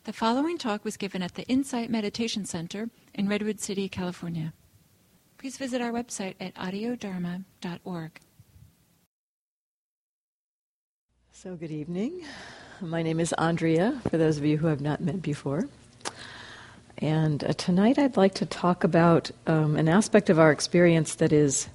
The following talk was given at the Insight Meditation Center in Redwood City, California. Please visit our website at audiodharma.org. So good evening. My name is Andrea, for those of you who have not met before. And tonight I'd like to talk about an aspect of our experience that is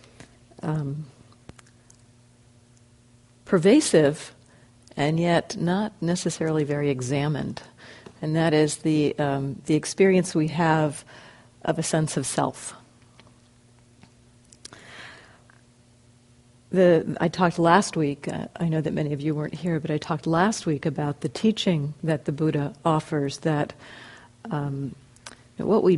pervasive and yet not necessarily very examined. And that is the experience we have of a sense of self. I talked last week, I know that many of you weren't here, but I talked last week about the teaching that the Buddha offers, that what we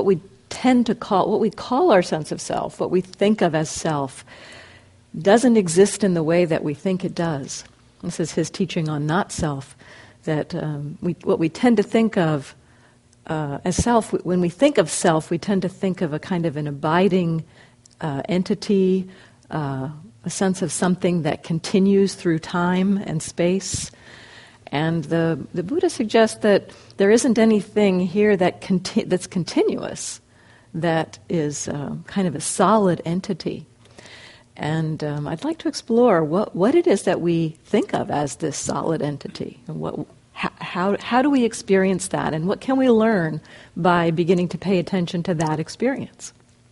call our sense of self, what we think of as self, doesn't exist in the way that we think it does. This is his teaching on not self, that what we tend to think of as self, when we think of self, we tend to think of a kind of an abiding entity, a sense of something that continues through time and space. And the Buddha suggests that there isn't anything here that's continuous, that is kind of a solid entity. And I'd like to explore what it is that we think of as this solid entity, and how do we experience that, and what can we learn by beginning to pay attention to that experience.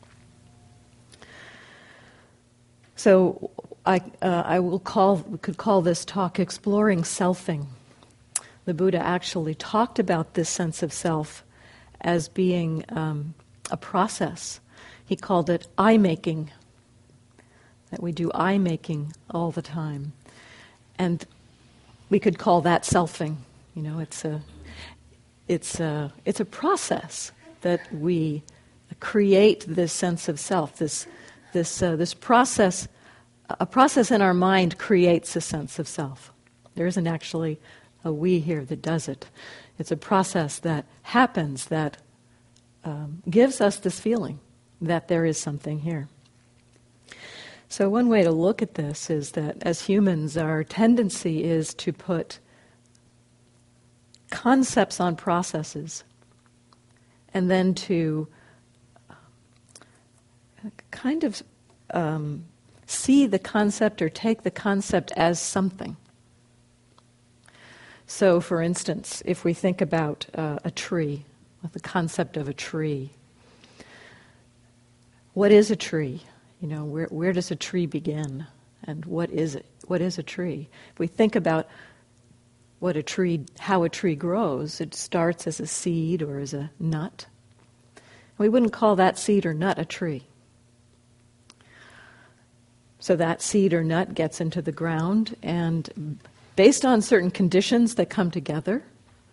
So we could call this talk Exploring Selfing. The Buddha actually talked about this sense of self as being a process. He called it I-making, that we do I-making all the time. And we could call that selfing. You know, it's a process that we create this sense of self. This process, a process in our mind creates a sense of self. There isn't actually a we here that does it. It's a process that happens that gives us this feeling that there is something here. So one way to look at this is that as humans, our tendency is to put concepts on processes and then to kind of see the concept or take the concept as something. So, for instance, if we think about a tree, the concept of a tree, what is a tree? You know, where does a tree begin, and what is it? What is a tree? If we think about how a tree grows, it starts as a seed or as a nut. We wouldn't call that seed or nut a tree. So that seed or nut gets into the ground, and based on certain conditions that come together,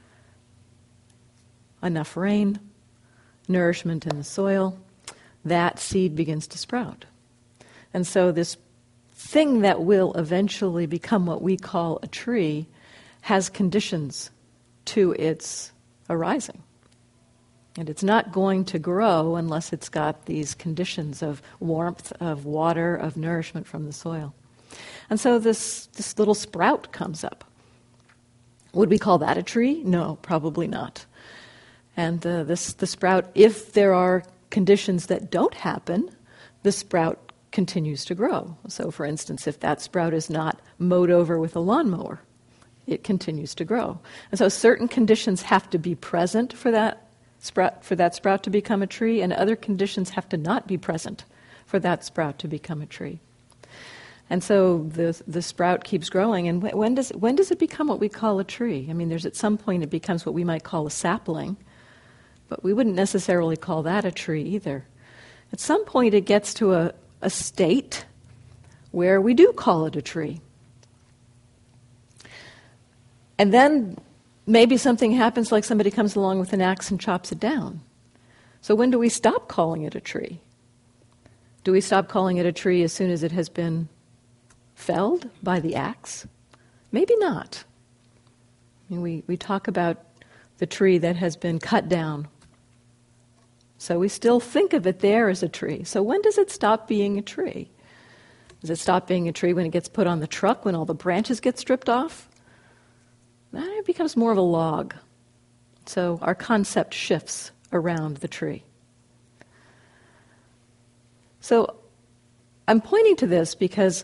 enough rain, nourishment in the soil, that seed begins to sprout. And so this thing that will eventually become what we call a tree has conditions to its arising. And it's not going to grow unless it's got these conditions of warmth, of water, of nourishment from the soil. And so this little sprout comes up. Would we call that a tree? No, probably not. And the sprout, if there are conditions that don't happen, the sprout continues to grow. So, for instance, if that sprout is not mowed over with a lawnmower, it continues to grow. And so certain conditions have to be present for that sprout to become a tree, and other conditions have to not be present for that sprout to become a tree. And so the sprout keeps growing, and when does it become what we call a tree? I mean, at some point it becomes what we might call a sapling, but we wouldn't necessarily call that a tree either. At some point it gets to a state where we do call it a tree. And then maybe something happens, like somebody comes along with an axe and chops it down. So when do we stop calling it a tree? Do we stop calling it a tree as soon as it has been felled by the axe? Maybe not. I mean, we talk about the tree that has been cut down. So we still think of it there as a tree. So when does it stop being a tree? Does it stop being a tree when it gets put on the truck, when all the branches get stripped off? Then it becomes more of a log. So our concept shifts around the tree. So I'm pointing to this because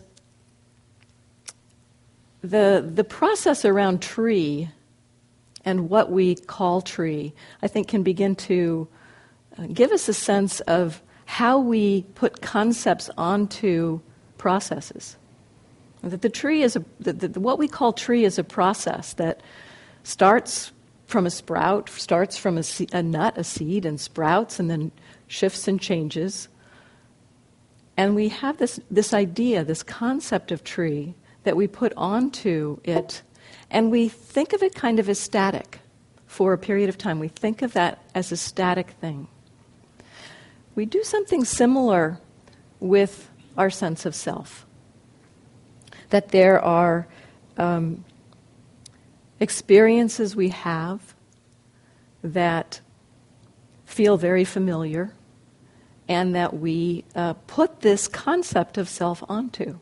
the process around tree and what we call tree, I think, can begin to give us a sense of how we put concepts onto processes. That the tree is what we call tree is a process that starts from a sprout, starts from a nut, a seed, and sprouts, and then shifts and changes. And we have this idea, this concept of tree that we put onto it, and we think of it kind of as static for a period of time. We think of that as a static thing. We do something similar with our sense of self. That there are experiences we have that feel very familiar and that we put this concept of self onto.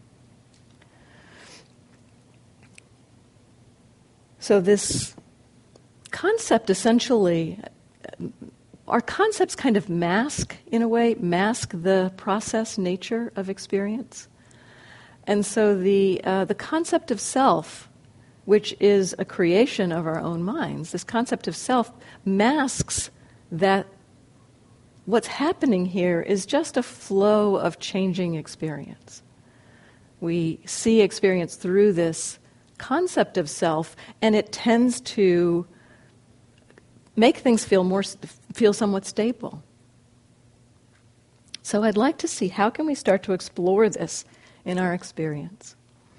So this concept essentially, our concepts kind of mask the process nature of experience. And so the concept of self, which is a creation of our own minds, this concept of self masks that what's happening here is just a flow of changing experience. We see experience through this concept of self, and it tends to make things feel somewhat stable. So I'd like to see how can we start to explore this in our experience.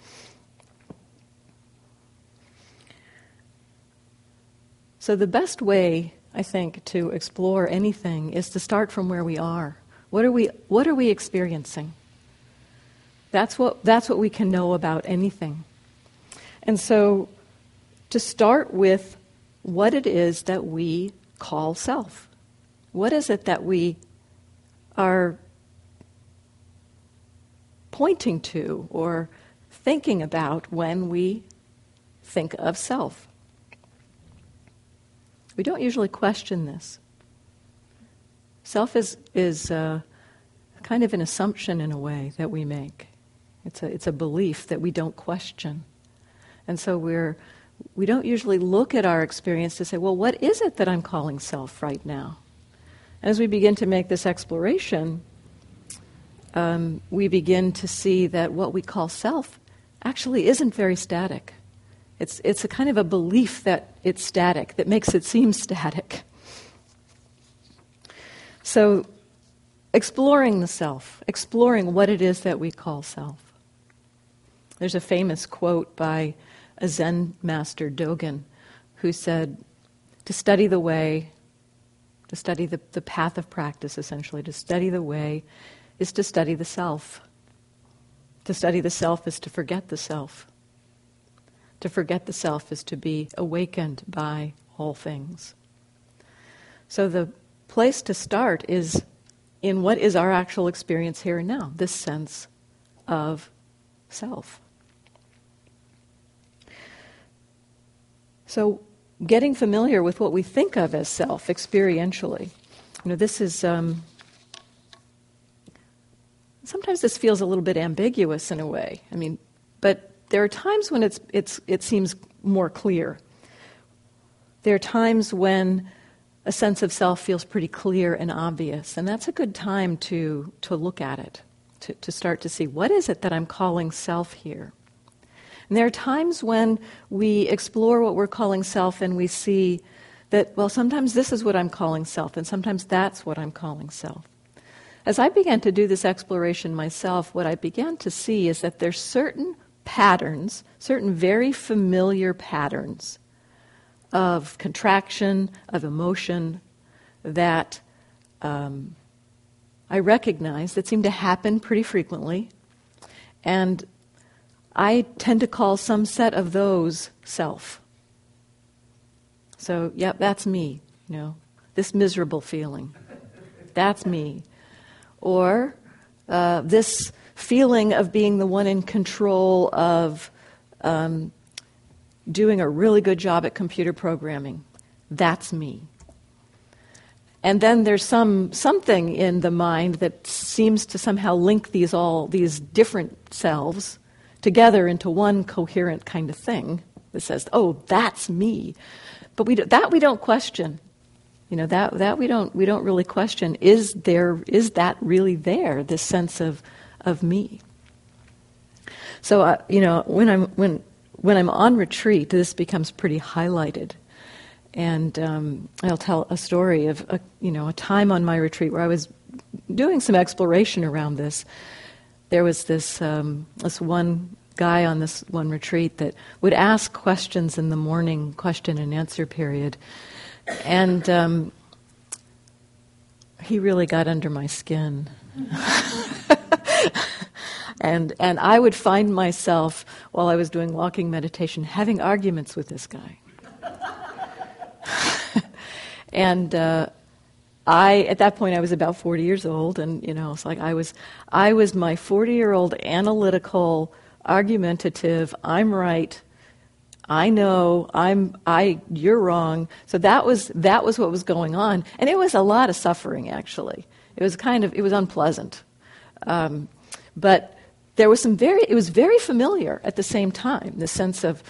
So the best way, I think, to explore anything is to start from where we are. What are we experiencing? That's what we can know about anything. And so to start with what it is that we call self. What is it that we are pointing to or thinking about when we think of self? We don't usually question this. Self is kind of an assumption in a way that we make. It's a belief that we don't question. And so we don't usually look at our experience to say, well, what is it that I'm calling self right now? As we begin to make this exploration, we begin to see that what we call self actually isn't very static. It's a kind of a belief that it's static, that makes it seem static. So exploring the self, exploring what it is that we call self. There's a famous quote by a Zen master, Dogen, who said, to study the way, to study the path of practice, essentially, to study the way is to study the self. To study the self is to forget the self. To forget the self is to be awakened by all things. So the place to start is in what is our actual experience here and now, this sense of self. So getting familiar with what we think of as self experientially. This is sometimes this feels a little bit ambiguous in a way. But there are times when it seems more clear. There are times when a sense of self feels pretty clear and obvious, and that's a good time to look at it, to start to see what is it that I'm calling self here. And there are times when we explore what we're calling self and we see that, well, sometimes this is what I'm calling self, and sometimes that's what I'm calling self. As I began to do this exploration myself, what I began to see is that there's certain patterns, certain very familiar patterns of contraction, of emotion, that I recognize that seem to happen pretty frequently. And I tend to call some set of those self. So, yep, that's me, this miserable feeling. That's me. Or this feeling of being the one in control of doing a really good job at computer programming. that's me. And then there's something in the mind that seems to somehow link these different selves together into one coherent kind of thing that says, oh, that's me. But we don't question. That we don't really question. Is that really there? This sense of me. So when I'm on retreat, this becomes pretty highlighted. And I'll tell a story of a time on my retreat where I was doing some exploration around this. There was this one guy on this one retreat that would ask questions in the morning question and answer period, and he really got under my skin. And I would find myself, while I was doing walking meditation, having arguments with this guy. And at that point, I was about 40 years old, and it's like I was my 40-year-old analytical, argumentative. I'm right. I know. You're wrong. So that was what was going on, and it was a lot of suffering. Actually, it was unpleasant, but there was it was very familiar at the same time. The sense of,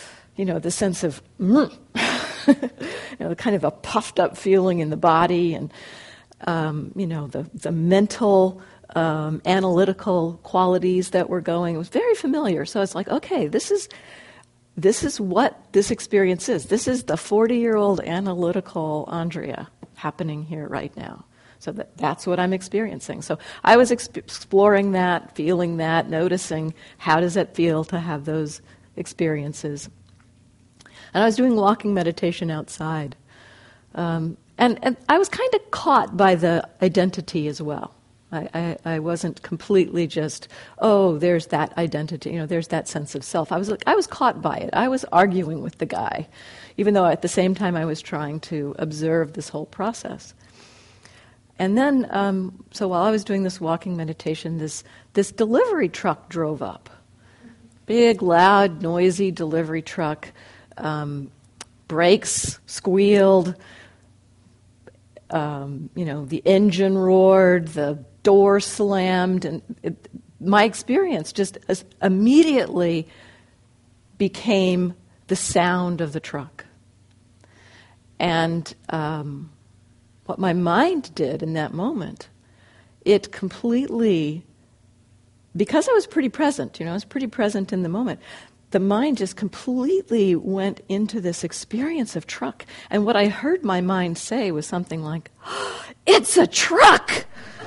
kind of a puffed up feeling in the body, and the mental, analytical qualities that were going. It was very familiar. So it's like, okay, this is what this experience is. This is the 40-year-old analytical Andrea happening here right now. So that's what I'm experiencing. So I was exploring that, feeling that, noticing how does it feel to have those experiences. And I was doing walking meditation outside. And I was kind of caught by the identity as well. I wasn't completely just, oh, there's that identity, there's that sense of self. I was caught by it. I was arguing with the guy, even though at the same time I was trying to observe this whole process. And then, so while I was doing this walking meditation, this delivery truck drove up. Big, loud, noisy delivery truck. Brakes squealed, the engine roared, the door slammed, and my experience just immediately became the sound of the truck. And what my mind did in that moment, it completely, because I was pretty present, I was pretty present in the moment, the mind just completely went into this experience of truck. And what I heard my mind say was something like, oh, it's a truck!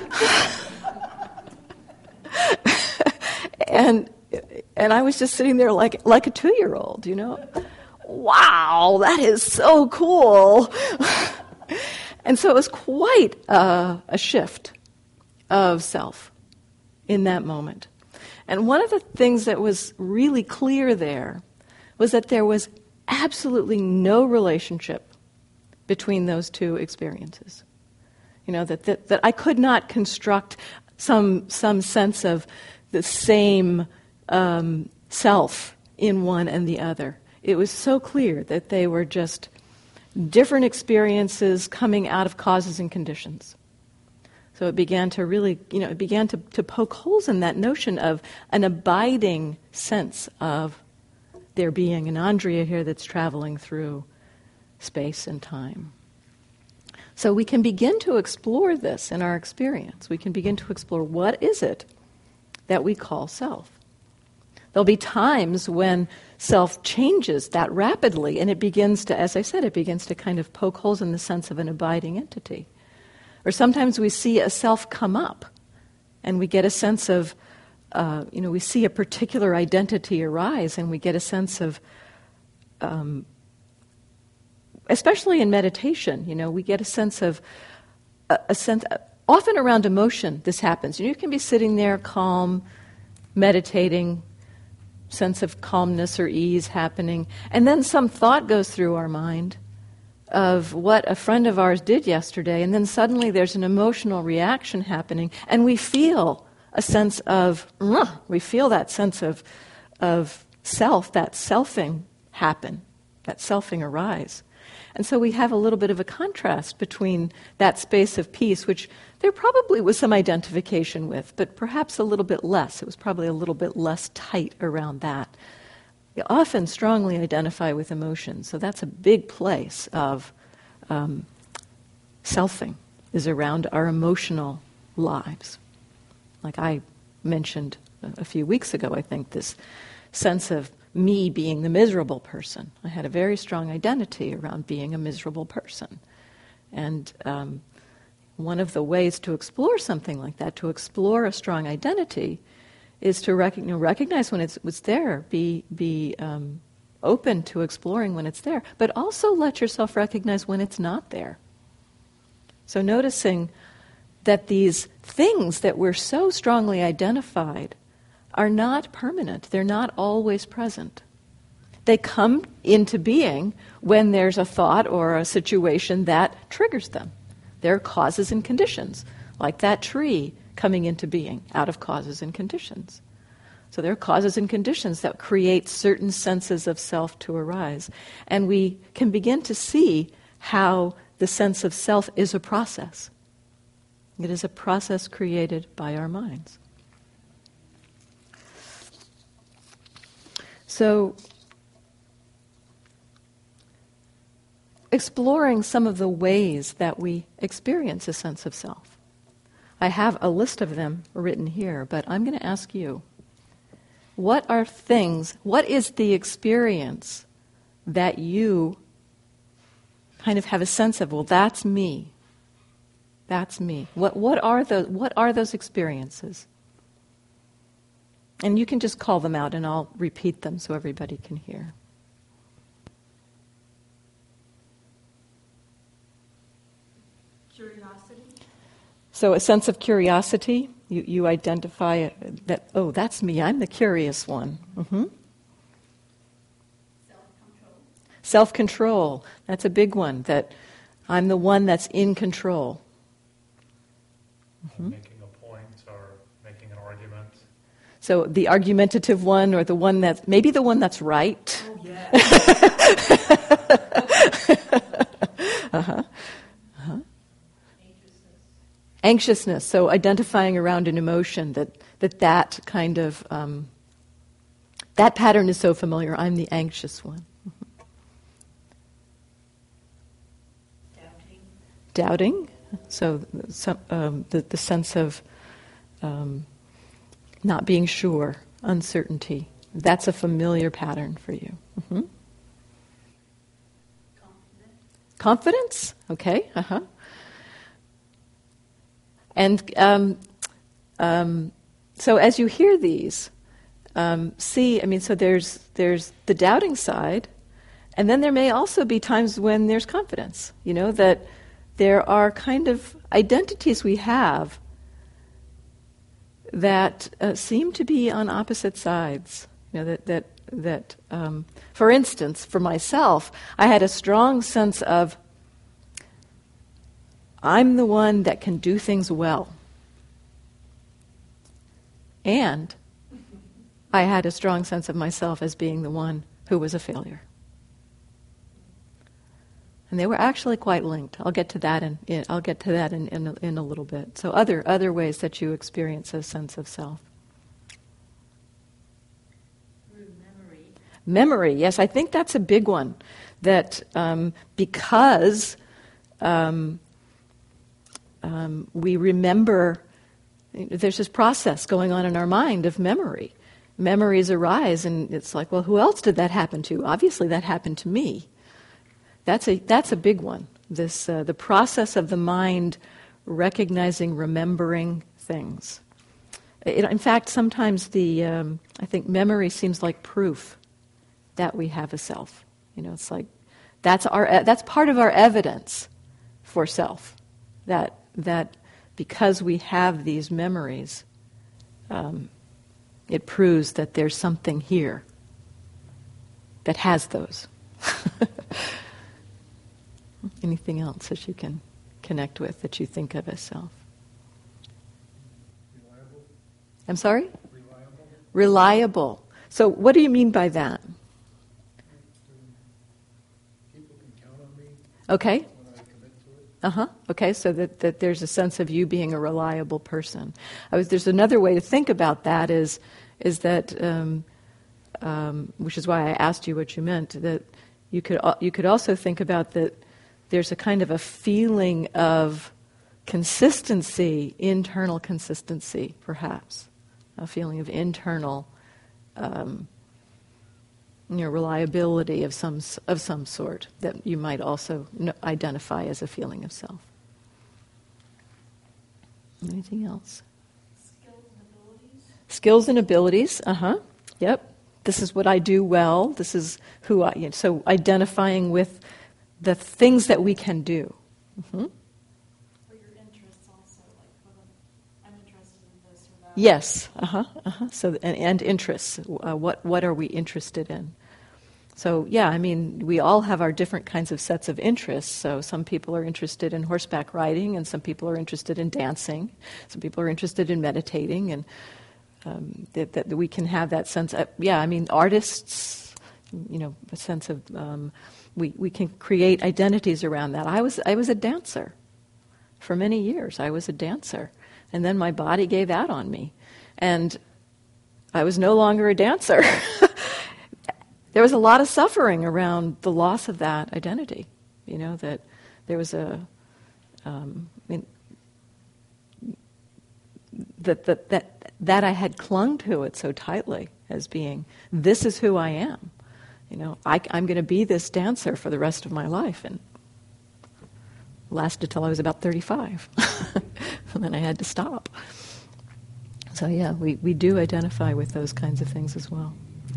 and I was just sitting there like a 2-year-old, Wow, that is so cool! And so it was quite a shift of self in that moment. And one of the things that was really clear there was that there was absolutely no relationship between those two experiences. That I could not construct some sense of the same self in one and the other. It was so clear that they were just different experiences coming out of causes and conditions. So it began to really, to poke holes in that notion of an abiding sense of there being an Andrea here that's traveling through space and time. So we can begin to explore this in our experience. We can begin to explore what is it that we call self. There'll be times when self changes that rapidly, and it begins to, as I said, it begins to kind of poke holes in the sense of an abiding entity. Or sometimes we see a self come up, and we get a sense of, we see a particular identity arise, and we get a sense of, especially in meditation, we get a sense of, often around emotion this happens. You can be sitting there calm, meditating, sense of calmness or ease happening, and then some thought goes through our mind of what a friend of ours did yesterday, and then suddenly there's an emotional reaction happening, and we feel a sense of, we feel that sense of self, that selfing happen, that selfing arise. And so we have a little bit of a contrast between that space of peace, which there probably was some identification with, but perhaps a little bit less. It was probably a little bit less tight around that. We often strongly identify with emotions, so that's a big place of selfing, is around our emotional lives. Like I mentioned a few weeks ago, I think, this sense of me being the miserable person. I had a very strong identity around being a miserable person. And one of the ways to explore something like that, to explore a strong identity, is to recognize when it's there, be open to exploring when it's there, but also let yourself recognize when it's not there. So noticing that these things that we're so strongly identified are not permanent. They're not always present. They come into being when there's a thought or a situation that triggers them. They're causes and conditions, like that tree coming into being out of causes and conditions. So there are causes and conditions that create certain senses of self to arise. And we can begin to see how the sense of self is a process. It is a process created by our minds. So, exploring some of the ways that we experience a sense of self. I have a list of them written here, but I'm going to ask you, what is the experience that you kind of have a sense of, well, that's me. That's me. What are those experiences? And you can just call them out and I'll repeat them so everybody can hear. Curiosity. So a sense of curiosity, you identify that, oh, that's me, I'm the curious one. Mm-hmm. Self-control. Self-control, that's a big one, that I'm the one that's in control. Mm-hmm. Making a point or making an argument. So the argumentative one, or the one that's, maybe the one that's right. Oh, yeah. Uh-huh. Uh-huh. Anxiousness, so identifying around an emotion that kind of, that pattern is so familiar, I'm the anxious one. Doubting, so the sense of not being sure, uncertainty. That's a familiar pattern for you. Mm-hmm. Confidence, okay, uh-huh. And so as you hear these, see, I mean, so there's the doubting side, and then there may also be times when there's confidence, you know, that there are kind of identities we have that seem to be on opposite sides. You know, that for instance, for myself, I had a strong sense of I'm the one that can do things well. And I had a strong sense of myself as being the one who was a failure. And they were actually quite linked. I'll get to that in a little bit. So other ways that you experience a sense of self. Memory, yes, I think that's a big one. That because we remember, there's this process going on in our mind of memory. Memories arise, and it's like, well, who else did that happen to? Obviously, that happened to me. That's a big one. This the process of the mind recognizing, remembering things. In fact, sometimes I think memory seems like proof that we have a self. You know, it's like that's part of our evidence for self. That because we have these memories, it proves that there's something here that has those. Anything else that you can connect with that you think of as self? Reliable. I'm sorry? Reliable. Reliable. So what do you mean by that? People can count on me. Okay. when I commit to it. Uh-huh. Okay, so that there's a sense of you being a reliable person. There's another way to think about that is that, which is why I asked you what you meant, that you could also think about that there's a kind of a feeling of consistency, internal consistency, perhaps, a feeling of internal reliability of some sort that you might also identify as a feeling of self. Anything else? Skills and abilities. Skills and abilities. Yep. This is what I do well. This is who I am. So identifying with the things that we can do. Mm-hmm. Or your interests also, like I'm interested in this or that. Yes. So and interests. What are we interested in? So yeah, I mean, we all have our different kinds of sets of interests. So some people are interested in horseback riding, and some people are interested in dancing. Some people are interested in meditating, and that we can have that sense. Artists, a sense of we can create identities around that. I was a dancer for many years. I was a dancer, and then my body gave out on me, and I was no longer a dancer. There was a lot of suffering around the loss of that identity. That there was that I had clung to it so tightly as being, this is who I am. I'm going to be this dancer for the rest of my life, and lasted till I was about 35, and then I had to stop. So yeah, we do identify with those kinds of things as well.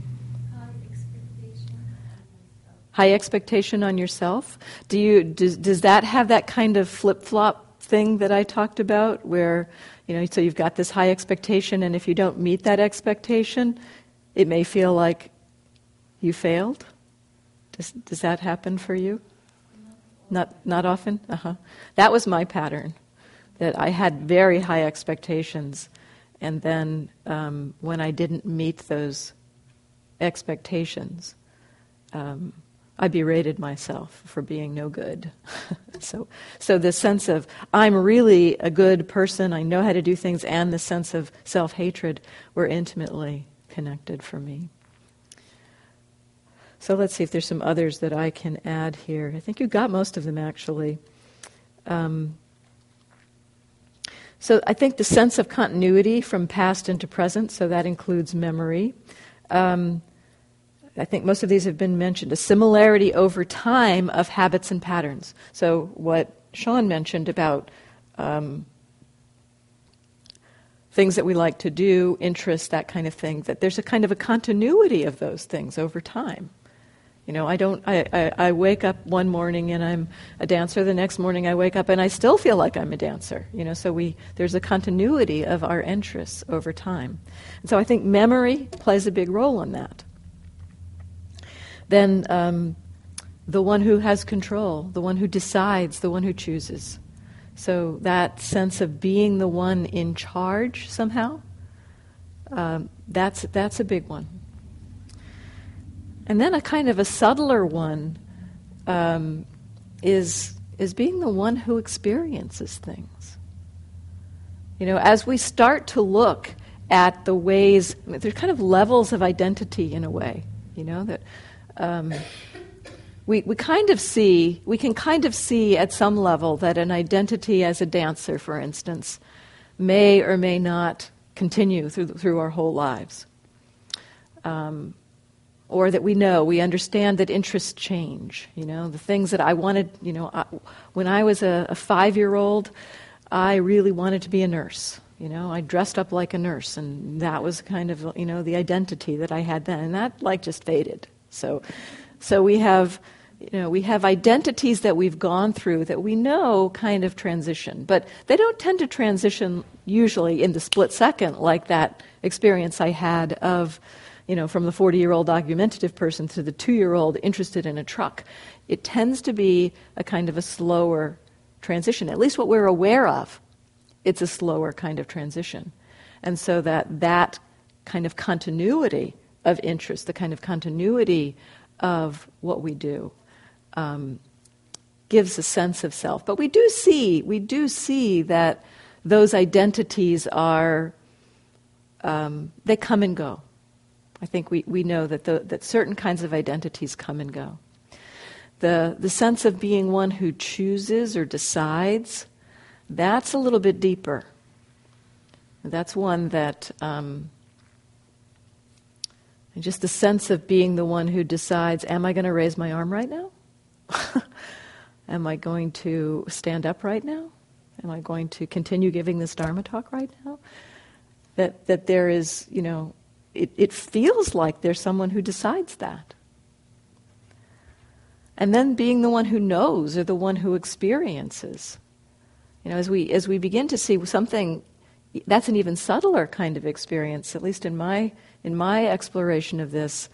High expectation on yourself. Does that have that kind of flip-flop thing that I talked about, where so you've got this high expectation, and if you don't meet that expectation, it may feel like you failed? Does that happen for you? Not often? That was my pattern, that I had very high expectations, and then when I didn't meet those expectations, I berated myself for being no good. So the sense of, I'm really a good person, I know how to do things, and the sense of self-hatred were intimately connected for me. So let's see if there's some others that I can add here. I think you got most of them, actually. So I think the sense of continuity from past into present, so that includes memory. I think most of these have been mentioned. A similarity over time of habits and patterns. So what Sean mentioned about things that we like to do, interests, that kind of thing, that there's a kind of a continuity of those things over time. I wake up one morning and I'm a dancer. The next morning I wake up and I still feel like I'm a dancer. So there's a continuity of our interests over time. And so I think memory plays a big role in that. Then the one who has control, the one who decides, the one who chooses. So that sense of being the one in charge somehow, that's a big one. And then a kind of a subtler one is being the one who experiences things. As we start to look at the ways, there's kind of levels of identity in a way, that we can kind of see at some level that an identity as a dancer, for instance, may or may not continue through our whole lives. Or that we understand that interests change. The things that I wanted, when I was a 5-year-old, I really wanted to be a nurse. I dressed up like a nurse, and that was kind of, the identity that I had then, and that just faded. So we have identities that we've gone through that we know kind of transition, but they don't tend to transition usually in the split second like that experience I had of, from the 40-year-old argumentative person to the 2-year-old interested in a truck. It tends to be a kind of a slower transition, at least what we're aware of. It's a slower kind of transition. And so that kind of continuity of interest, the kind of continuity of what we do, gives a sense of self. But we do see that those identities are, they come and go. I think we know that certain kinds of identities come and go. The sense of being one who chooses or decides, that's a little bit deeper. That's one that, just the sense of being the one who decides, am I going to raise my arm right now? Am I going to stand up right now? Am I going to continue giving this Dharma talk right now? That there is, it feels like there's someone who decides that. And then being the one who knows or the one who experiences. As we begin to see something, that's an even subtler kind of experience, at least in my exploration of this,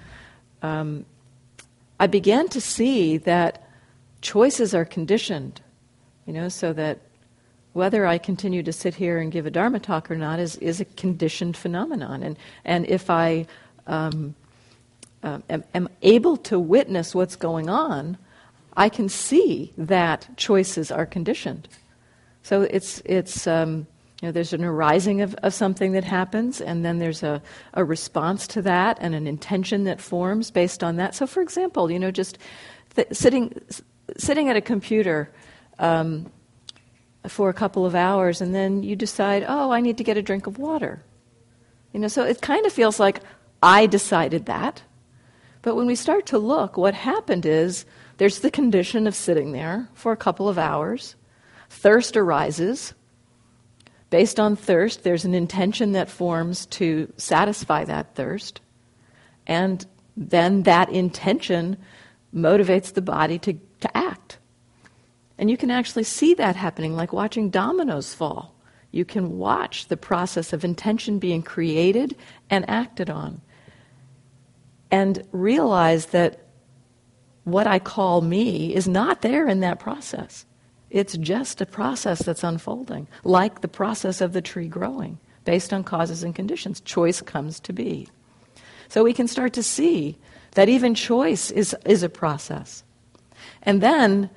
I began to see that choices are conditioned, so that whether I continue to sit here and give a Dharma talk or not is a conditioned phenomenon. And if I am able to witness what's going on, I can see that choices are conditioned. So it's there's an arising of something that happens, and then there's a response to that and an intention that forms based on that. So, for example, just sitting at a computer for a couple of hours, and then you decide, oh, I need to get a drink of water. So it kind of feels like I decided that. But when we start to look, what happened is there's the condition of sitting there for a couple of hours. Thirst arises. Based on thirst, there's an intention that forms to satisfy that thirst. And then that intention motivates the body to act. And you can actually see that happening, like watching dominoes fall. You can watch the process of intention being created and acted on. And realize that what I call me is not there in that process. It's just a process that's unfolding, like the process of the tree growing, based on causes and conditions. Choice comes to be. So we can start to see that even choice is a process. And then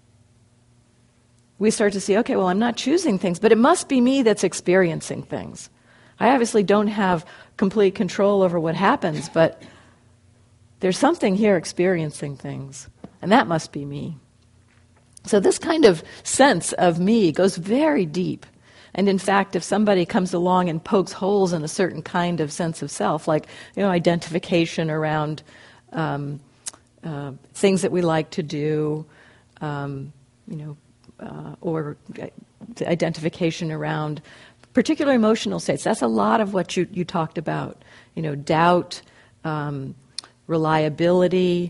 we start to see, okay, well, I'm not choosing things, but it must be me that's experiencing things. I obviously don't have complete control over what happens, but there's something here experiencing things, and that must be me. So this kind of sense of me goes very deep. And in fact, if somebody comes along and pokes holes in a certain kind of sense of self, like identification around things that we like to do, or identification around particular emotional states, that's a lot of what you talked about. Doubt, reliability,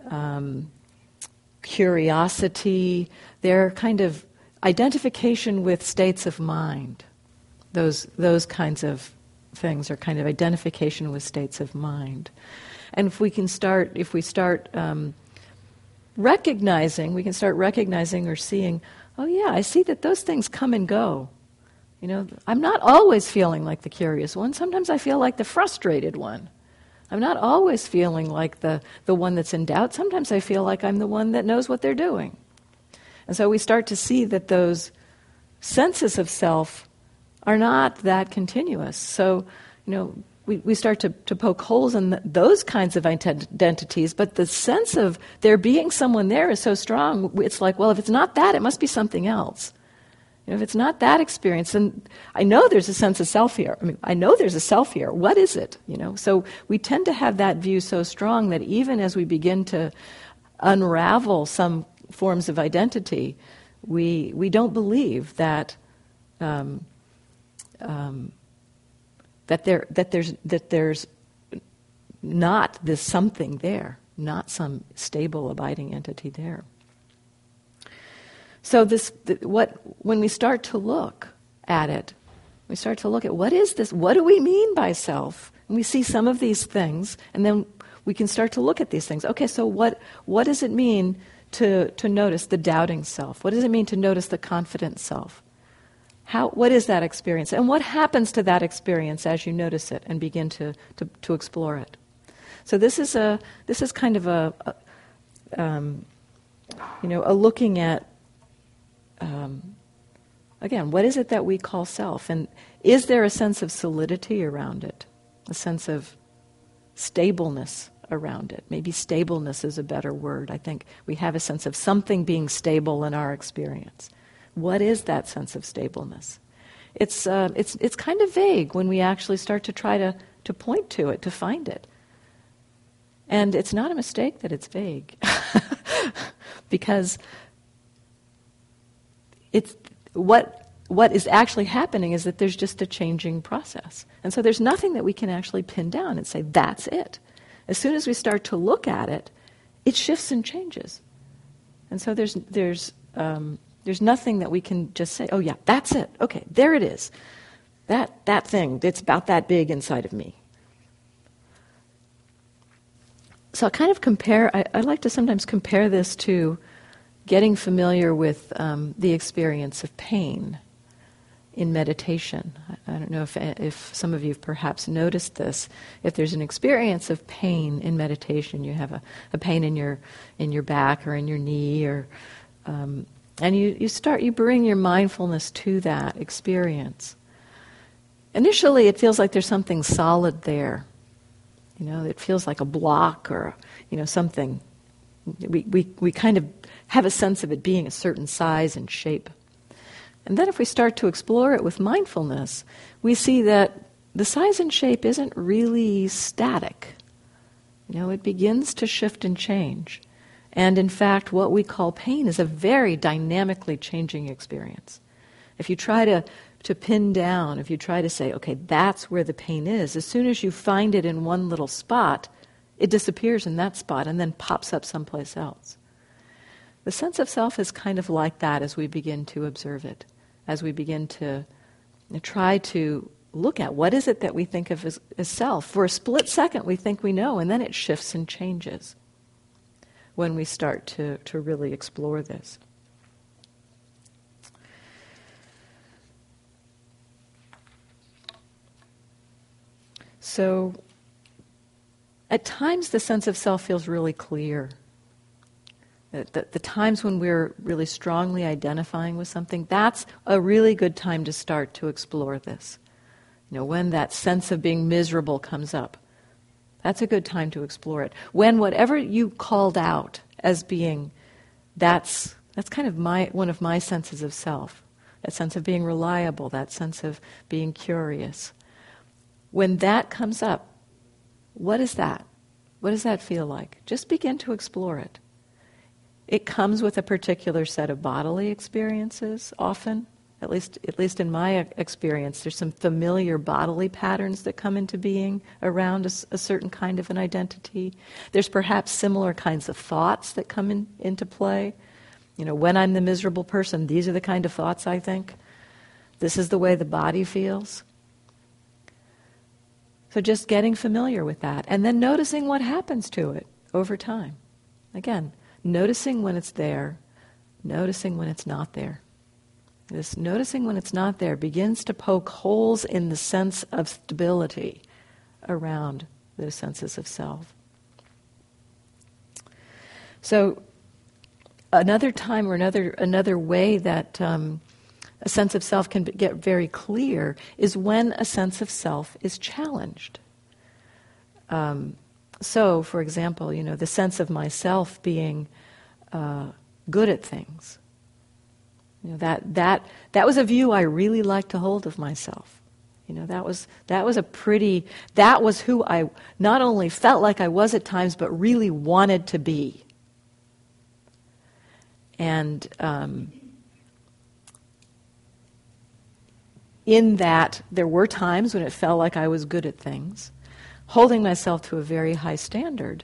curiosity, they're kind of identification with states of mind. Those kinds of things are kind of identification with states of mind. And if we start recognizing, we can start recognizing or seeing, oh yeah, I see that those things come and go. I'm not always feeling like the curious one. Sometimes I feel like the frustrated one. I'm not always feeling like the one that's in doubt. Sometimes I feel like I'm the one that knows what they're doing. And so we start to see that those senses of self are not that continuous. So, we start to poke holes in those kinds of identities, but the sense of there being someone there is so strong, it's like, well, if it's not that, it must be something else. If it's not that experience, then I know there's a sense of self here. I know there's a self here. What is it? So we tend to have that view so strong that even as we begin to unravel some forms of identity, we don't believe that there's not this something there, not some stable, abiding entity there. So when we start to look at it, we start to look at what is this? What do we mean by self? And we see some of these things, and then we can start to look at these things. Okay, so what does it mean to notice the doubting self? What does it mean to notice the confident self? What is that experience? And what happens to that experience as you notice it and begin to explore it? So this is kind of a looking at, again, what is it that we call self? And is there a sense of solidity around it? A sense of stableness around it? Maybe stableness is a better word. I think we have a sense of something being stable in our experience. What is that sense of stableness? It's kind of vague when we actually start to try to point to it, to find it. And it's not a mistake that it's vague. Because it's what is actually happening is that there's just a changing process. And so there's nothing that we can actually pin down and say, that's it. As soon as we start to look at it, it shifts and changes. And so there's nothing that we can just say, oh yeah, that's it. Okay, there it is. That thing, it's about that big inside of me. So I kind of I like to sometimes compare this to getting familiar with the experience of pain in meditation. I don't know if some of you have perhaps noticed this. If there's an experience of pain in meditation, you have a pain in your back or in your knee, or and you bring your mindfulness to that experience. Initially, it feels like there's something solid there. It feels like a block or, something. We kind of have a sense of it being a certain size and shape. And then if we start to explore it with mindfulness, we see that the size and shape isn't really static. It begins to shift and change. And in fact, what we call pain is a very dynamically changing experience. If you try to pin down, if you try to say, okay, that's where the pain is, as soon as you find it in one little spot, it disappears in that spot and then pops up someplace else. The sense of self is kind of like that as we begin to observe it, as we begin to try to look at what is it that we think of as self. For a split second we think we know, and then it shifts and changes when we start to really explore this. So, at times the sense of self feels really clear. The times when we're really strongly identifying with something, that's a really good time to start to explore this. When that sense of being miserable comes up, that's a good time to explore it. When whatever you called out as being, that's kind of one of my senses of self, that sense of being reliable, that sense of being curious. When that comes up, what is that? What does that feel like? Just begin to explore it. It comes with a particular set of bodily experiences often. At least in my experience, there's some familiar bodily patterns that come into being around a certain kind of an identity. There's perhaps similar kinds of thoughts that come into play. When I'm the miserable person, these are the kind of thoughts I think. This is the way the body feels. So just getting familiar with that, and then noticing what happens to it over time. Again, noticing when it's there, noticing when it's not there. This noticing when it's not there begins to poke holes in the sense of stability around those senses of self. So another time or another way that a sense of self can get very clear is when a sense of self is challenged. So, for example, the sense of myself being good at things. That was a view I really liked to hold of myself. That was who I not only felt like I was at times, but really wanted to be. And in that, there were times when it felt like I was good at things, holding myself to a very high standard.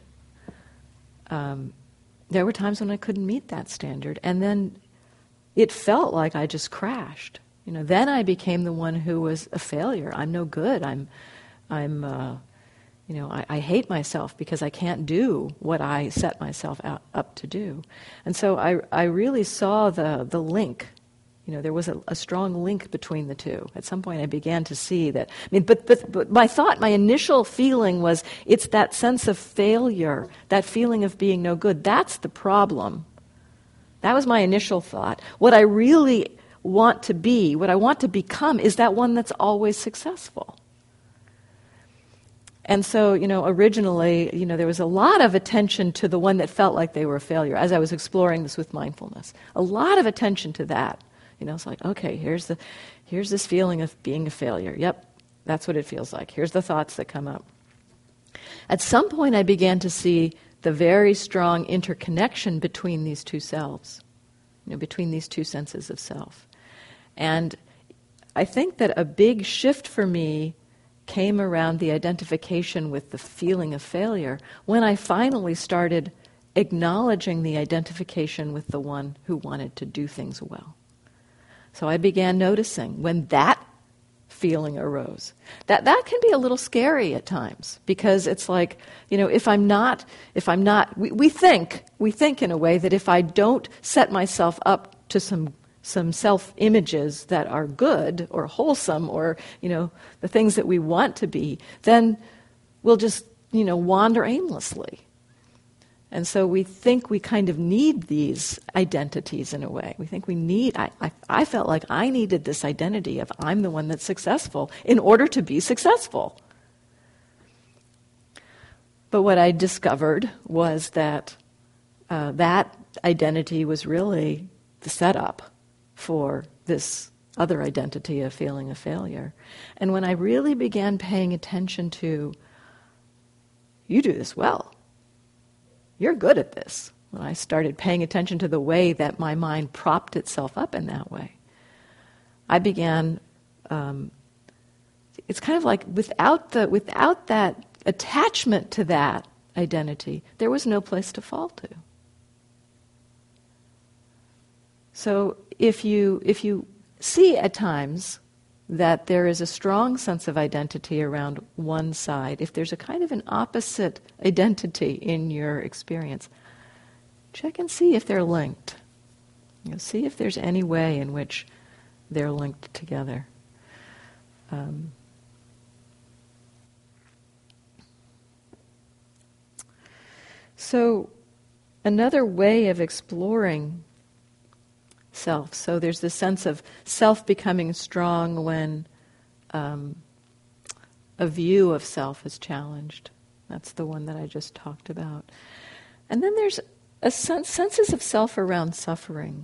There were times when I couldn't meet that standard, and then it felt like I just crashed. Then I became the one who was a failure. I'm no good. I hate myself because I can't do what I set myself up to do. And so I really saw the link. There was a strong link between the two. At some point I began to see that. But my initial feeling was it's that sense of failure, that feeling of being no good. That's the problem. That was my initial thought. What I really want to be, what I want to become, is that one that's always successful. And so, originally, there was a lot of attention to the one that felt like they were a failure as I was exploring this with mindfulness. A lot of attention to that. It's like, okay, here's this feeling of being a failure. Yep, that's what it feels like. Here's the thoughts that come up. At some point, I began to see the very strong interconnection between these two selves, between these two senses of self. And I think that a big shift for me came around the identification with the feeling of failure when I finally started acknowledging the identification with the one who wanted to do things well. So I began noticing when that feeling arose. That can be a little scary at times, because it's like, if I'm not, we think in a way that if I don't set myself up to some self-images that are good or wholesome or, the things that we want to be, then we'll just, wander aimlessly. And so we think we kind of need these identities in a way. We think we need, I felt like I needed this identity of I'm the one that's successful in order to be successful. But what I discovered was that that identity was really the setup for this other identity of feeling a failure. And when I really began paying attention to, you do this well, you're good at this, when I started paying attention to the way that my mind propped itself up in that way, I began, it's kind of like without that attachment to that identity, there was no place to fall to. So if you see at times that there is a strong sense of identity around one side, if there's a kind of an opposite identity in your experience, check and see if they're linked. See if there's any way in which they're linked together. So another way of exploring self. So there's this sense of self becoming strong when a view of self is challenged. That's the one that I just talked about. And then there's a senses of self around suffering.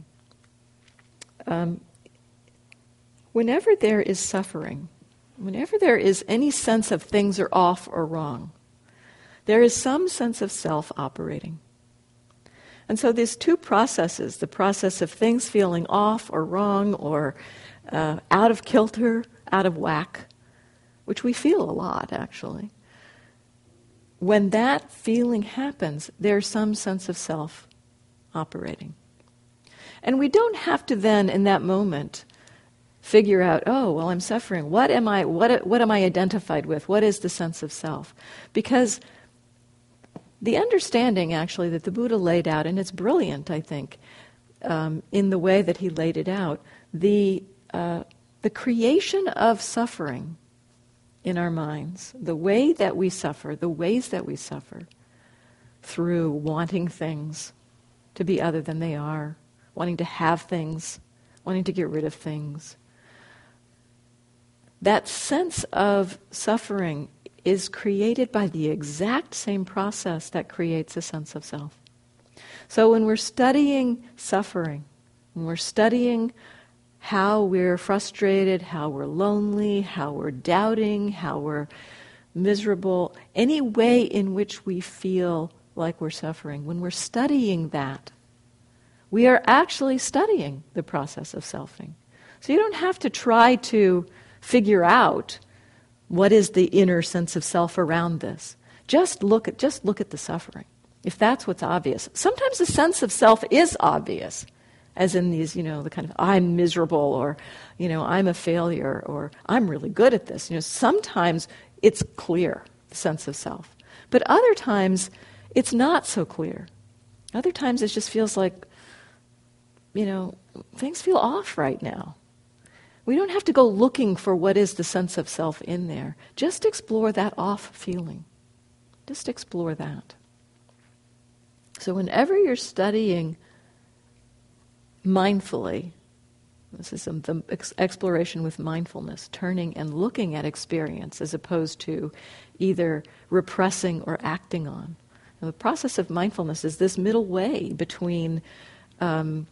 Whenever there is suffering, whenever there is any sense of things are off or wrong, there is some sense of self operating. And so there's two processes, the process of things feeling off or wrong or out of kilter, out of whack, which we feel a lot, actually. When that feeling happens, there's some sense of self operating. And we don't have to then, in that moment, figure out, oh, well, I'm suffering. What am I identified with? What is the sense of self? Because the understanding, actually, that the Buddha laid out, and it's brilliant, I think, in the way that he laid it out, the creation of suffering in our minds, the way that we suffer, the ways that we suffer, through wanting things to be other than they are, wanting to have things, wanting to get rid of things. That sense of suffering is created by the exact same process that creates a sense of self. So when we're studying suffering, when we're studying how we're frustrated, how we're lonely, how we're doubting, how we're miserable, any way in which we feel like we're suffering, when we're studying that, we are actually studying the process of selfing. So you don't have to try to figure out what is the inner sense of self around this. Just look at the suffering. If that's what's obvious. Sometimes the sense of self is obvious, as in these, the kind of I'm miserable, or, I'm a failure, or I'm really good at this. Sometimes it's clear, the sense of self. But other times it's not so clear. Other times it just feels like, things feel off right now. We don't have to go looking for what is the sense of self in there. Just explore that off feeling. Just explore that. So whenever you're studying mindfully. This is the exploration with mindfulness, turning and looking at experience as opposed to either repressing or acting on. And the process of mindfulness is this middle way between kind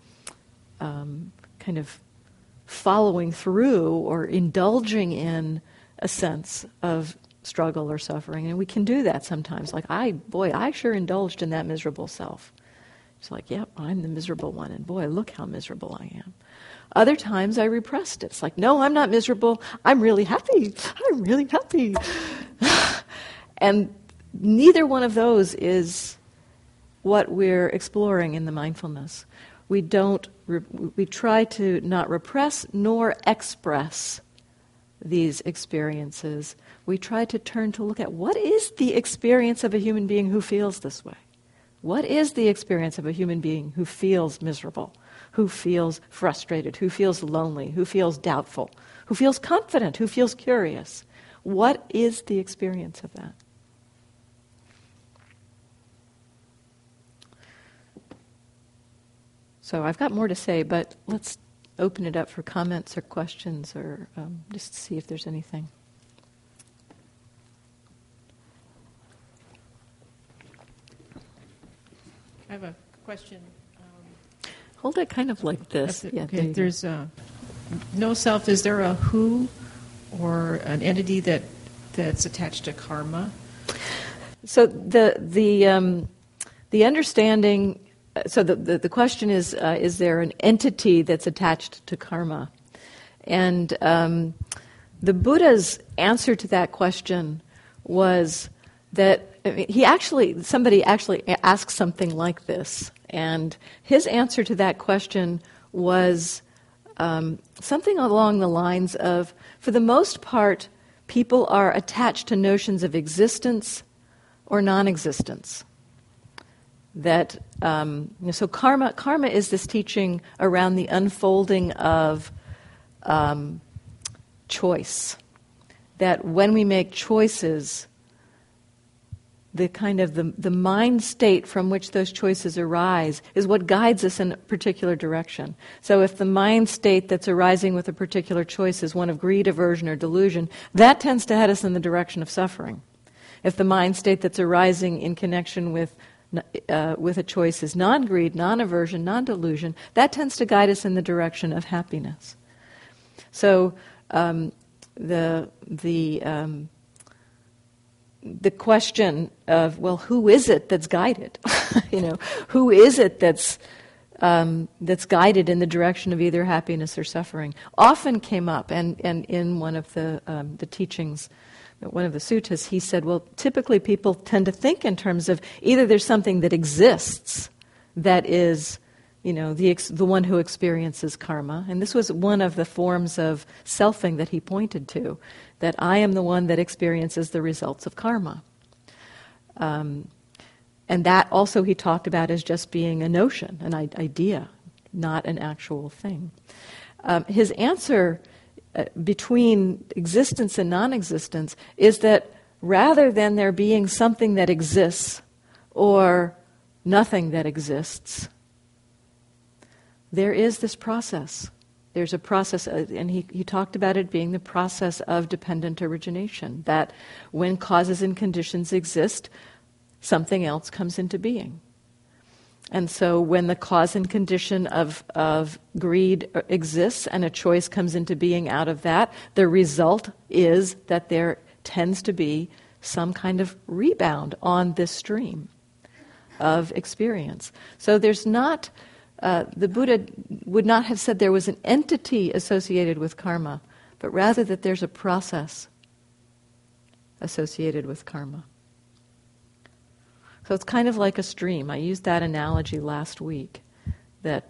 of following through or indulging in a sense of struggle or suffering. And we can do that sometimes. Like, I sure indulged in that miserable self. It's like, yep, I'm the miserable one, and boy, look how miserable I am. Other times I repressed it. It's like, no, I'm not miserable. I'm really happy. I'm really happy. And neither one of those is what we're exploring in the mindfulness. We try to not repress nor express these experiences. We try to turn to look at what is the experience of a human being who feels this way? What is the experience of a human being who feels miserable, who feels frustrated, who feels lonely, who feels doubtful, who feels confident, who feels curious? What is the experience of that? So I've got more to say, but let's open it up for comments or questions, or just see if there's anything. I have a question. Hold it kind of like this. Yeah, okay, there's no self. Is there a who or an entity that's attached to karma? So the understanding. So the question is there an entity that's attached to karma? And the Buddha's answer to that question was that somebody actually asked something like this, and his answer to that question was something along the lines of, for the most part, people are attached to notions of existence or non-existence. That so karma is this teaching around the unfolding of choice. That when we make choices, the kind of the mind state from which those choices arise is what guides us in a particular direction. So if the mind state that's arising with a particular choice is one of greed, aversion, or delusion, that tends to head us in the direction of suffering. If the mind state that's arising in connection with a choice is non-greed, non-aversion, non-delusion, that tends to guide us in the direction of happiness. So the question of, well, who is it that's guided? Who is it that's guided in the direction of either happiness or suffering? Often came up, and in one of the teachings. One of the suttas, he said, well, typically people tend to think in terms of either there's something that exists that is, the one who experiences karma. And this was one of the forms of selfing that he pointed to, that I am the one that experiences the results of karma. And that also he talked about as just being a notion, an idea, not an actual thing. His answer between existence and non-existence is that rather than there being something that exists or nothing that exists, there is this process. There's a process, and he talked about it being the process of dependent origination, that when causes and conditions exist, something else comes into being. And so when the cause and condition of greed exists and a choice comes into being out of that, the result is that there tends to be some kind of rebound on this stream of experience. So there's not, the Buddha would not have said there was an entity associated with karma, but rather that there's a process associated with karma. So it's kind of like a stream. I used that analogy last week, that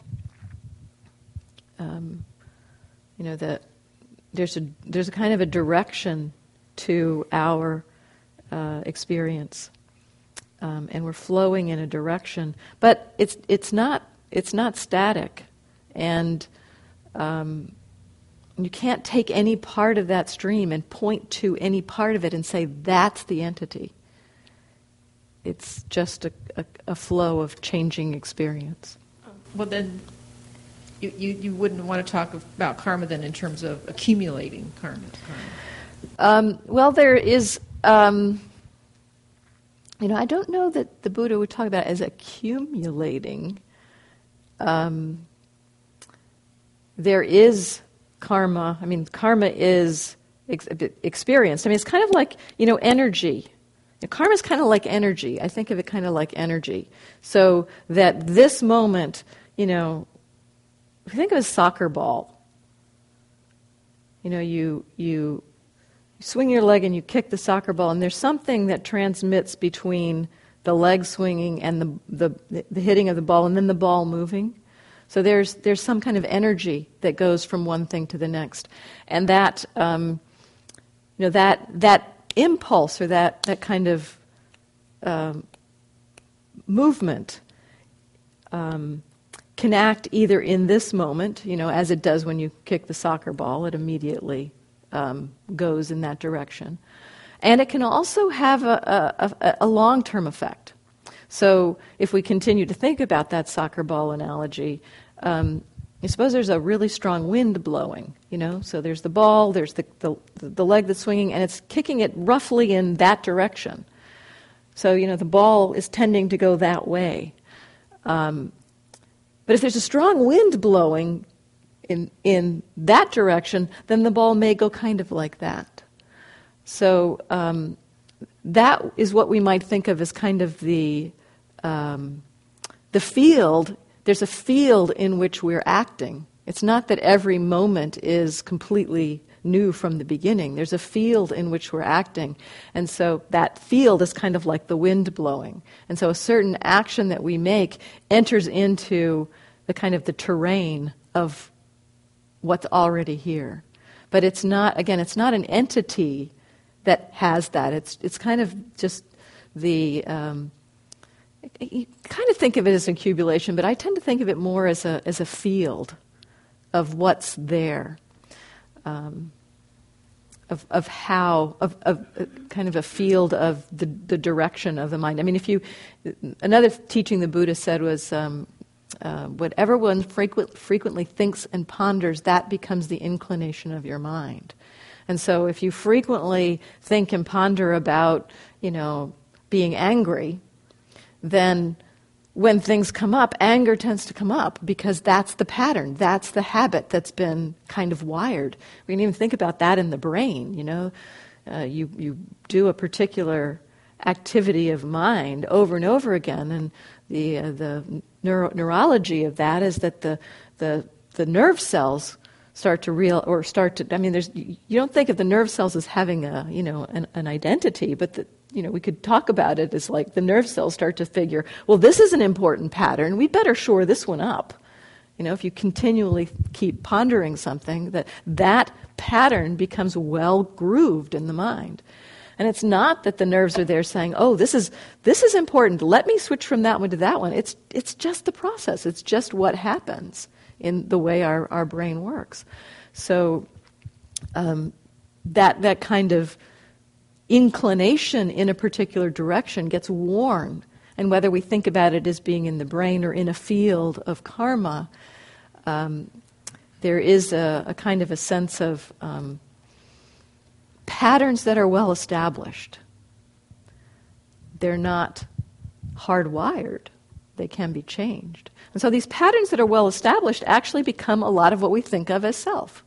that there's a kind of a direction to our experience, and we're flowing in a direction, but it's not static, and you can't take any part of that stream and point to any part of it and say that's the entity. It's just a flow of changing experience. Well, then, You wouldn't want to talk about karma then in terms of accumulating karma. Well, there is, I don't know that the Buddha would talk about it as accumulating. There is karma. I mean, karma is experienced. I mean, it's kind of like, energy. Karma is kind of like energy. I think of it kind of like energy. So that this moment, if you think of a soccer ball, you swing your leg and you kick the soccer ball, and there's something that transmits between the leg swinging and the hitting of the ball, and then the ball moving. So there's some kind of energy that goes from one thing to the next, and that that impulse or that kind of movement can act either in this moment, as it does when you kick the soccer ball, it immediately goes in that direction. And it can also have a long-term effect. So if we continue to think about that soccer ball analogy, I suppose there's a really strong wind blowing, so there's the ball, there's the leg that's swinging, and it's kicking it roughly in that direction. So, the ball is tending to go that way. But if there's a strong wind blowing in that direction, then the ball may go kind of like that. So that is what we might think of as kind of the field. There's a field in which we're acting. It's not that every moment is completely new from the beginning. There's a field in which we're acting. And so that field is kind of like the wind blowing. And so a certain action that we make enters into the kind of the terrain of what's already here. But it's not an entity that has that. It's kind of just the... you kind of think of it as accumulation, but I tend to think of it more as a field of what's there, of kind of a field of the direction of the mind. I mean, another teaching the Buddha said was, whatever one frequently thinks and ponders, that becomes the inclination of your mind. And so if you frequently think and ponder about, being angry, then when things come up, anger tends to come up because that's the pattern, that's the habit that's been kind of wired. We can even think about that in the brain, you do a particular activity of mind over and over again, and the neurology of that is that the nerve cells start to you don't think of the nerve cells as having an identity, but we could talk about it as like the nerve cells start to figure, well, this is an important pattern, we better shore this one up. If you continually keep pondering something, that pattern becomes well grooved in the mind. And it's not that the nerves are there saying, oh, this is important, let me switch from that one to that one. It's just the process. It's just what happens in the way our brain works. So that kind of inclination in a particular direction gets worn. And whether we think about it as being in the brain or in a field of karma, there is a kind of a sense of patterns that are well established. They're not hardwired. They can be changed. And so these patterns that are well established actually become a lot of what we think of as self.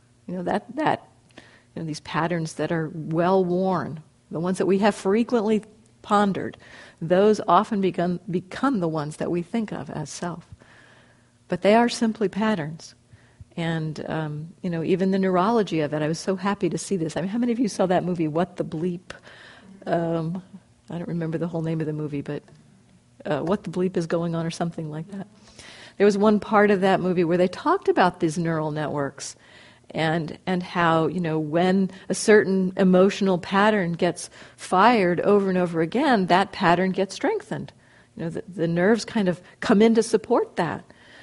These patterns that are well worn, the ones that we have frequently pondered, those often become the ones that we think of as self. But they are simply patterns. And, even the neurology of it, I was so happy to see this. I mean, how many of you saw that movie, What the Bleep? I don't remember the whole name of the movie, but What the Bleep is Going On or something like that. There was one part of that movie where they talked about these neural networks and how, when a certain emotional pattern gets fired over and over again, that pattern gets strengthened. The nerves kind of come in to support that.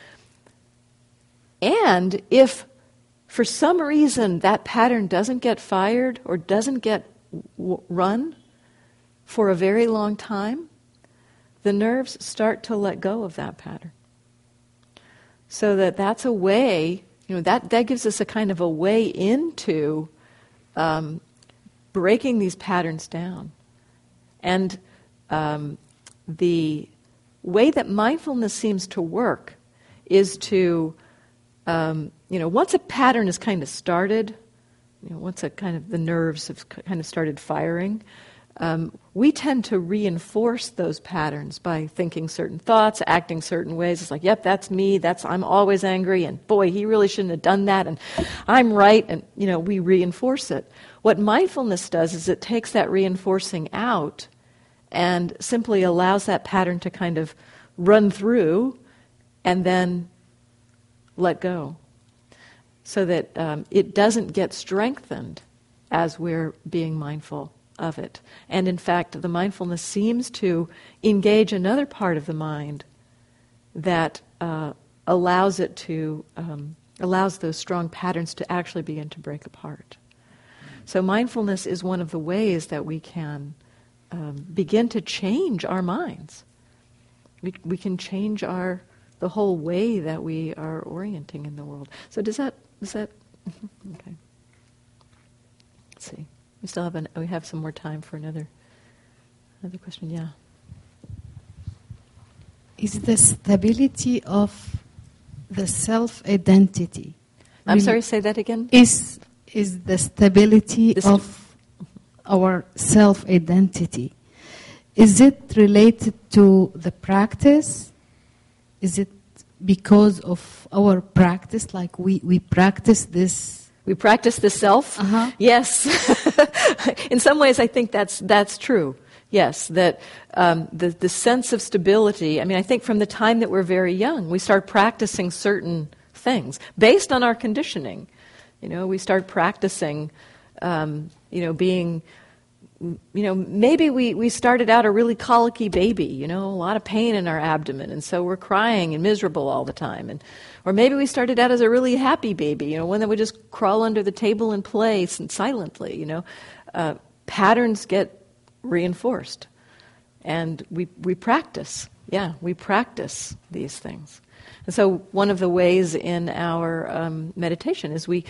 And if for some reason that pattern doesn't get fired or doesn't get run for a very long time, the nerves start to let go of that pattern. So that's a way, that gives us a kind of a way into breaking these patterns down. And the way that mindfulness seems to work is to, once a pattern is kind of started, once the nerves have kind of started firing, we tend to reinforce those patterns by thinking certain thoughts, acting certain ways. It's like, yep, that's me, I'm always angry, and boy, he really shouldn't have done that, and I'm right, and we reinforce it. What mindfulness does is it takes that reinforcing out and simply allows that pattern to kind of run through and then let go, so that it doesn't get strengthened as we're being mindful of it. And in fact, the mindfulness seems to engage another part of the mind that allows those strong patterns to actually begin to break apart. So mindfulness is one of the ways that we can begin to change our minds. We can change the whole way that we are orienting in the world. So does that okay. Let's see. We have some more time for another question. Yeah. Is the stability of the self-identity? I'm sorry, say that again? Is the stability of our self-identity, is it related to the practice? Is it because of our practice, like we practice this? We practice the self? Uh-huh. Yes. In some ways, I think that's true. Yes, that the sense of stability, I think from the time that we're very young, we start practicing certain things based on our conditioning. We start practicing, being, maybe we started out a really colicky baby, a lot of pain in our abdomen, and so we're crying and miserable all the time. Or maybe we started out as a really happy baby, one that would just crawl under the table and play silently, Patterns get reinforced. And we practice. Yeah, we practice these things. And so one of the ways in our meditation is we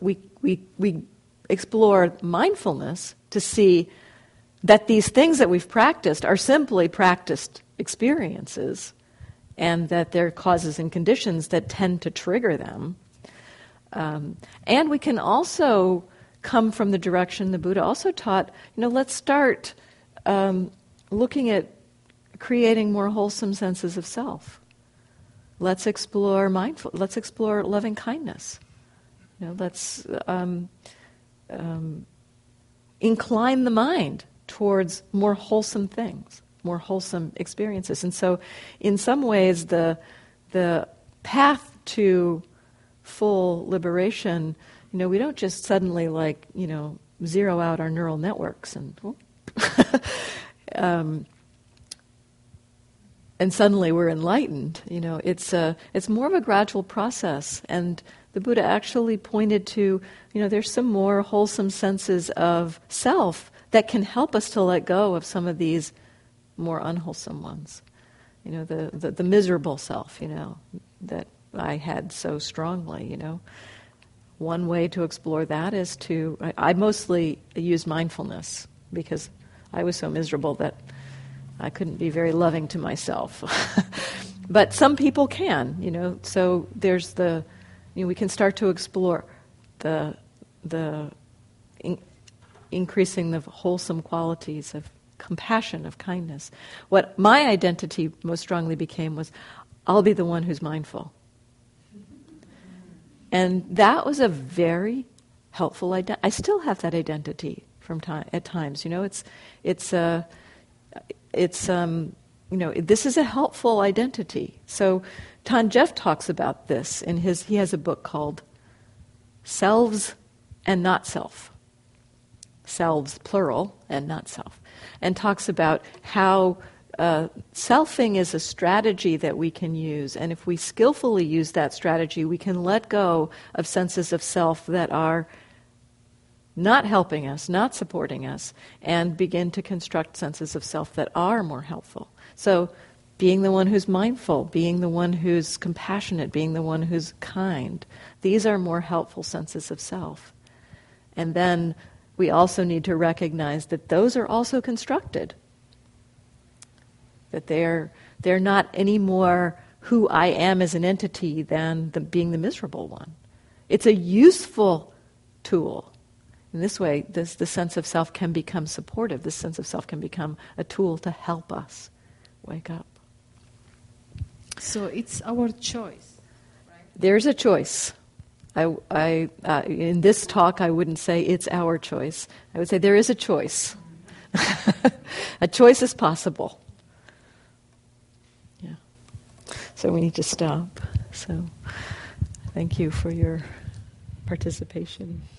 explore mindfulness to see that these things that we've practiced are simply practiced experiences, and that they're causes and conditions that tend to trigger them. And we can also come from the direction the Buddha also taught, let's start looking at creating more wholesome senses of self. Let's explore let's explore loving kindness. Let's incline the mind towards more wholesome things, more wholesome experiences. And so in some ways the path to full liberation, we don't just suddenly zero out our neural networks and suddenly we're enlightened. It's more of a gradual process. And the Buddha actually pointed to, there's some more wholesome senses of self that can help us to let go of some of these more unwholesome ones. The miserable self, that I had so strongly, One way to explore that is I mostly use mindfulness because I was so miserable that I couldn't be very loving to myself. But some people can, so there's we can start to explore increasing the wholesome qualities of compassion, of kindness. What my identity most strongly became was, I'll be the one who's mindful. And that was a very helpful identity. I still have that identity at times. This is a helpful identity. So Tanjev talks about this he has a book called Selves and Not Self. Selves, plural, and not self. And talks about how selfing is a strategy that we can use. And if we skillfully use that strategy, we can let go of senses of self that are not helping us, not supporting us, and begin to construct senses of self that are more helpful. So being the one who's mindful, being the one who's compassionate, being the one who's kind. These are more helpful senses of self. And then we also need to recognize that those are also constructed. That they're not any more who I am as an entity than being the miserable one. It's a useful tool. In this way, the sense of self can become supportive. This sense of self can become a tool to help us wake up. So it's our choice, right? There's a choice. In this talk, I wouldn't say it's our choice. I would say there is a choice. A choice is possible. Yeah. So we need to stop. So thank you for your participation.